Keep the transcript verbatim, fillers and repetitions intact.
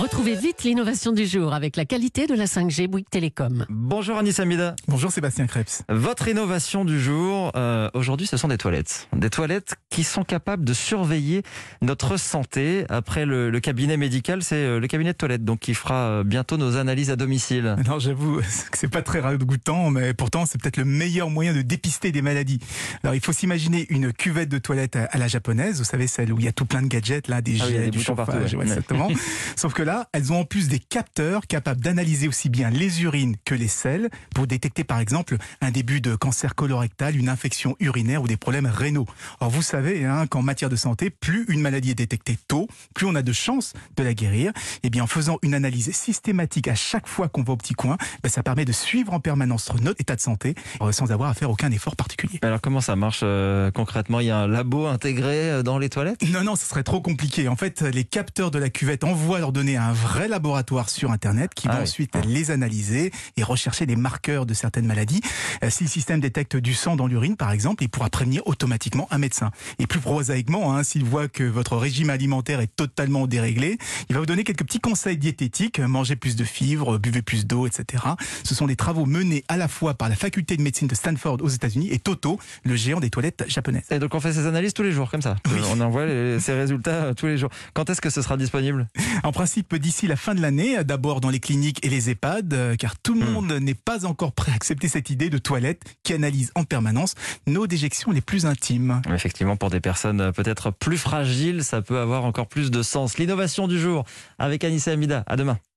Retrouvez vite l'innovation du jour avec la qualité de la cinq G Bouygues Télécom. Bonjour Anis Hamida. Bonjour Sébastien Krebs. Votre innovation du jour, euh, aujourd'hui, ce sont des toilettes. Des toilettes qui sont capables de surveiller notre santé. Après le, le cabinet médical, c'est le cabinet de toilettes, donc qui fera bientôt nos analyses à domicile. Non, j'avoue que c'est pas très ragoûtant, mais pourtant c'est peut-être le meilleur moyen de dépister des maladies. Alors il faut s'imaginer une cuvette de toilette à, à la japonaise, vous savez, celle où il y a tout plein de gadgets, là, des ah jets, oui, des du boutons chauffage, partout, ouais. ouais, exactement. Sauf que là, elles ont en plus des capteurs capables d'analyser aussi bien les urines que les selles pour détecter par exemple un début de cancer colorectal, une infection urinaire ou des problèmes rénaux. Alors vous savez hein, qu'en matière de santé, plus une maladie est détectée tôt, plus on a de chances de la guérir. Et bien en faisant une analyse systématique à chaque fois qu'on va au petit coin, ben, ça permet de suivre en permanence notre état de santé euh, sans avoir à faire aucun effort particulier. Alors comment ça marche euh, concrètement? Il y a un labo intégré dans les toilettes? Non, non, ce serait trop compliqué. En fait, les capteurs de la cuvette envoient leurs données à un vrai laboratoire sur Internet qui ah va oui. ensuite les analyser et rechercher des marqueurs de certaines maladies. Si le système détecte du sang dans l'urine, par exemple, il pourra prévenir automatiquement un médecin. Et plus prosaïquement, hein, s'il voit que votre régime alimentaire est totalement déréglé, il va vous donner quelques petits conseils diététiques, mangez plus de fibres, buvez plus d'eau, et cetera. Ce sont des travaux menés à la fois par la faculté de médecine de Stanford aux États-Unis et Toto, le géant des toilettes japonaises. Et donc on fait ces analyses tous les jours, comme ça. Oui. On envoie les, ces résultats tous les jours. Quand est-ce que ce sera disponible? En principe, d'ici la fin de l'année, d'abord dans les cliniques et les EHPAD, car tout le monde mmh. n'est pas encore prêt à accepter cette idée de toilette qui analyse en permanence nos déjections les plus intimes. Effectivement, pour des personnes peut-être plus fragiles, ça peut avoir encore plus de sens. L'innovation du jour avec Anissa Hamida. À demain.